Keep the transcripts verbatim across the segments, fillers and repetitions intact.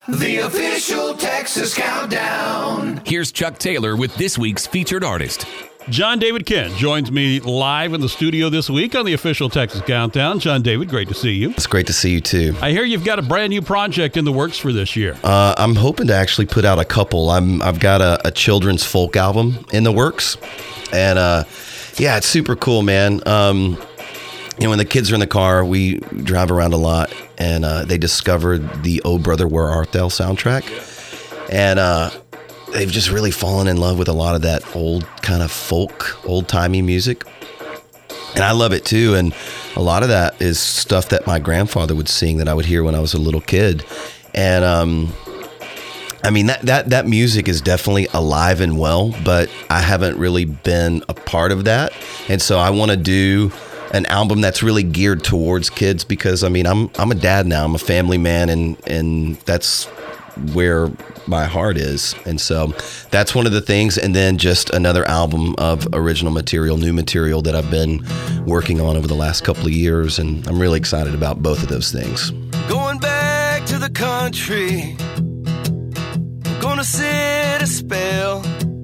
The official Texas Countdown. Here's Chuck Taylor with this week's featured artist. John David Kent joins me live in the studio this week on the official Texas Countdown. John David, great to see you. It's great to see you, too. I hear you've got a brand new project in the works for this year. Uh, I'm hoping to actually put out a couple. I'm, I've got a, a children's folk album in the works. And, uh, yeah, it's super cool, man. Um, you know, when the kids are in the car, we drive around a lot, and uh, they discovered the Oh Brother, Where Art Thou soundtrack. And uh, they've just really fallen in love with a lot of that old kind of folk, old-timey music. And I love it, too. And a lot of that is stuff that my grandfather would sing that I would hear when I was a little kid. And, um, I mean, that, that, that music is definitely alive and well, but I haven't really been a part of that. And so I want to do an album that's really geared towards kids because, I mean, I'm I'm a dad now. I'm a family man, and, and that's where my heart is. And so that's one of the things. And then just another album of original material, new material that I've been working on over the last couple of years. And I'm really excited about both of those things. Going back to the country, gonna sit a spell.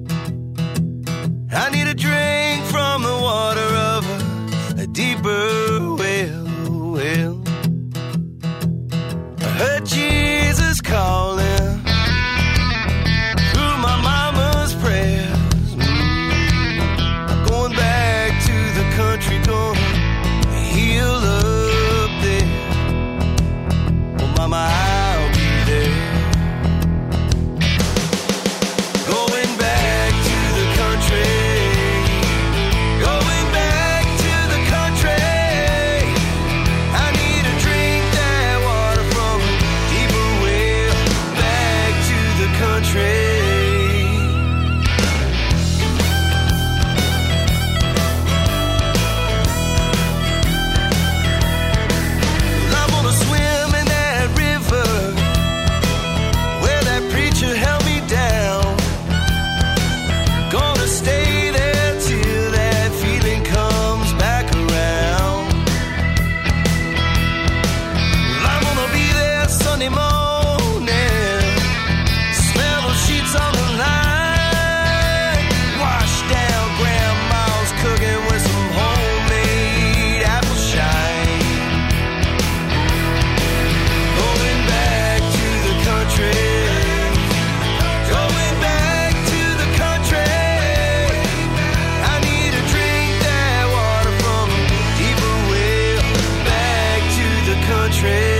I need a drink from the water of a, a deeper well, well. I heard Jesus calling through my mama's prayers. Mm. I'm going back to the country, gonna heal up there. Oh, mama, I'll be there. Going back to the country. Going back to the country. I need a drink that water from a deeper well. Back to the country. I wanna swim in that river where that preacher held me down. Gonna stay there till that feeling comes back around. I wanna be there Sunday morning, smell those sheets on the line, wash down grandma's cooking with some homemade apple shine. Going back to the country. Going back to the country. I need a drink that water from a deeper well. Back to the country.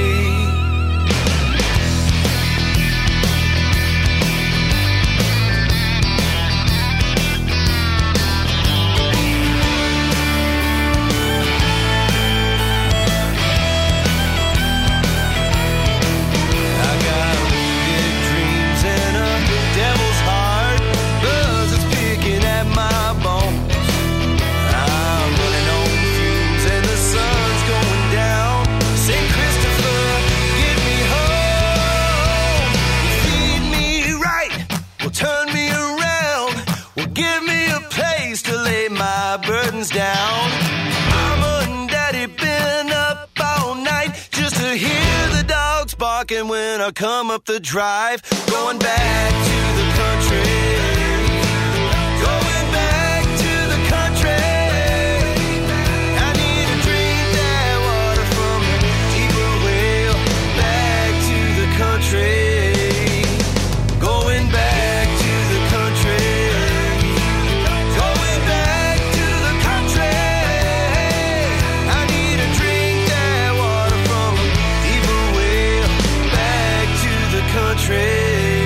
I got wicked dreams and a devil's heart. Buzz is picking at my bones. I'm running on fumes and the sun's going down. Saint Christopher, get me home. Feed me right, will turn me around, will give me a place to lay my burdens down. Mama and Daddy been up all night just to hear the dogs barking when I come up the drive. Going back to the country. Going back to the country. I need a drink that water from a deeper well. Back to the country. Going back to the country. Going back to the country. I need a drink that water from a deeper well. Back to the country.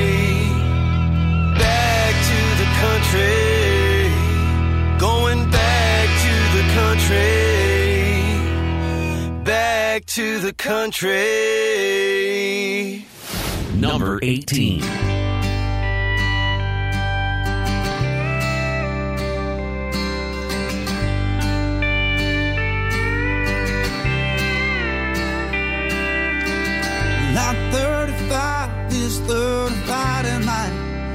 Back to the country. Going back to the country. Back to the country. Number eighteen. Not thirty-five, this third Friday night.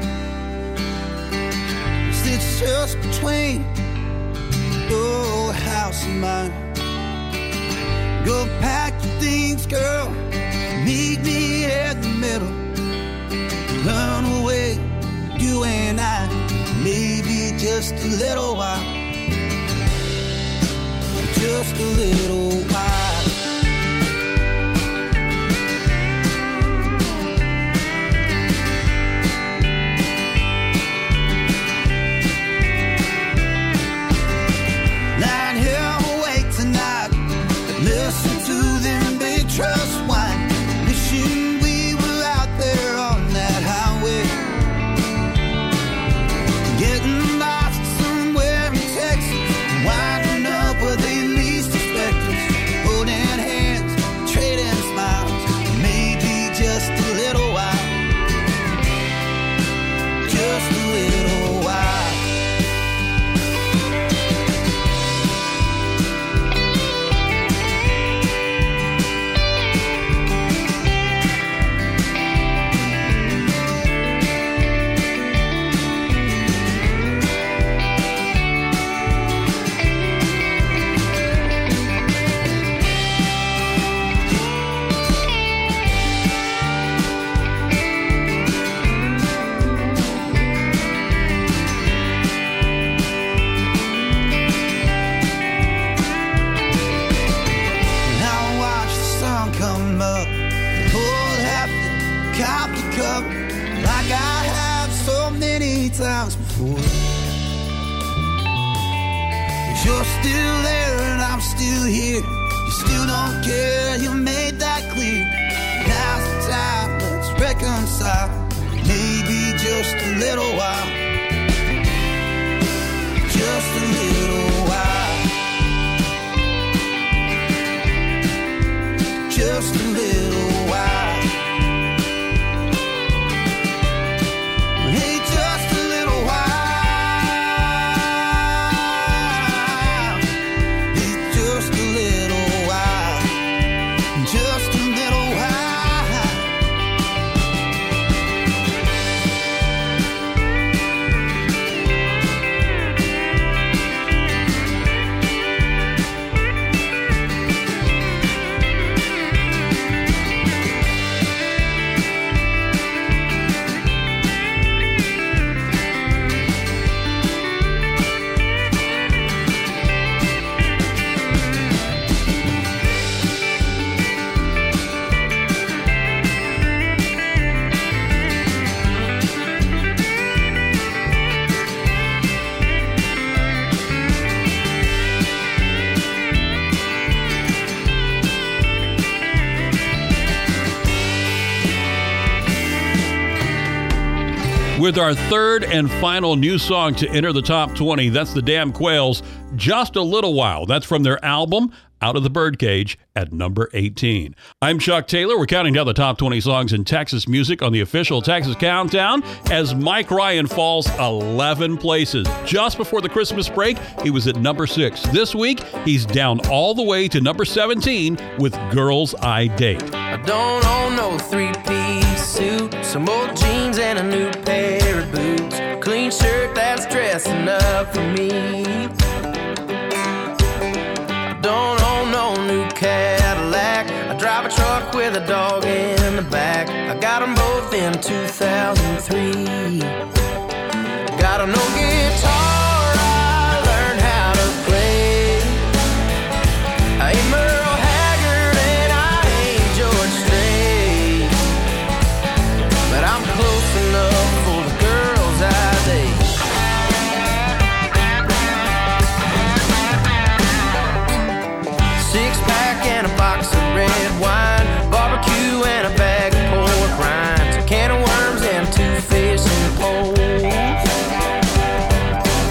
It's just between your house and mine. Go pack your things, girl. Meet me in the middle. just a little while. Just a little while. Lying here awake tonight, listen to them big trucks whine, wishing we were out there on that highway, getting lost somewhere in Texas, winding up where they least expect us, holding hands, trading smiles, maybe just a little while, just a little while. Times before. You're still there and I'm still here. You still don't care, you made that clear. Now's the time, let's reconcile. Maybe just a little while. Just a little while. Just a little while. With our third and final new song to enter the top twenty, that's the Damn Quails, Just a Little While. That's from their album, Out of the Birdcage, at number eighteen. I'm Chuck Taylor. We're counting down the top twenty songs in Texas music on the official Texas Countdown as Mike Ryan falls eleven places. Just before the Christmas break, he was at number six. This week, he's down all the way to number seventeen with Girls I Date. I don't own no three-piece suit, some old jeans and a new pair of boots, clean shirt that's dressing up for me. I don't own no new Cadillac, I drive a truck with a dog in the back. I got them both in two thousand three. Got a no guitar, I learned how to play. I ain't Merle Haggard and I ain't George Strait, but I'm close enough for the girls I date. Six pack and a box of red wine, barbecue and a bag of pork rinds, a can of worms and two fishing poles.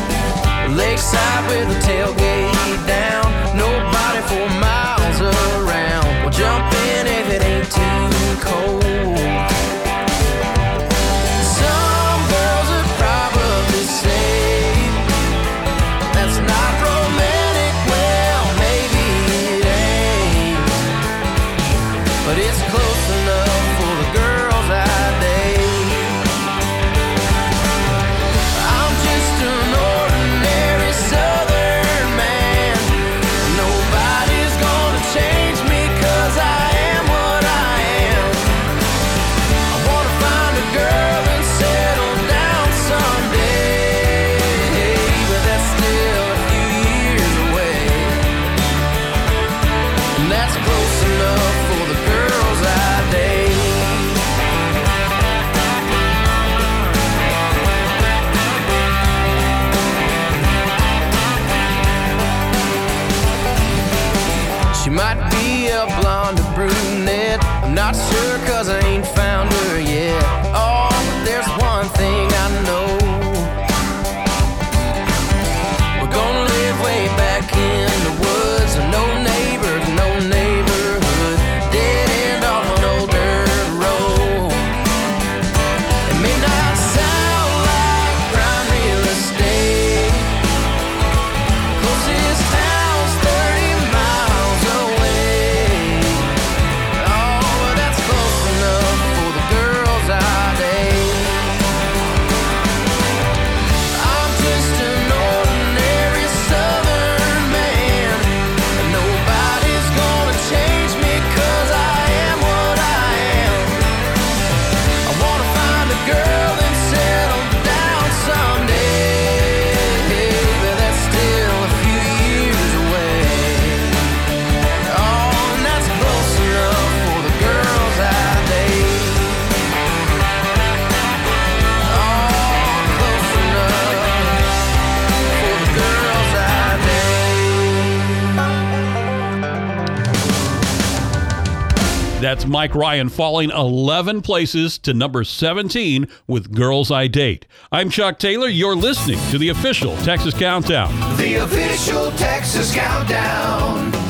That's Mike Ryan falling eleven places to number seventeen with Girls I Date. I'm Chuck Taylor. You're listening to the official Texas Countdown. The official Texas Countdown.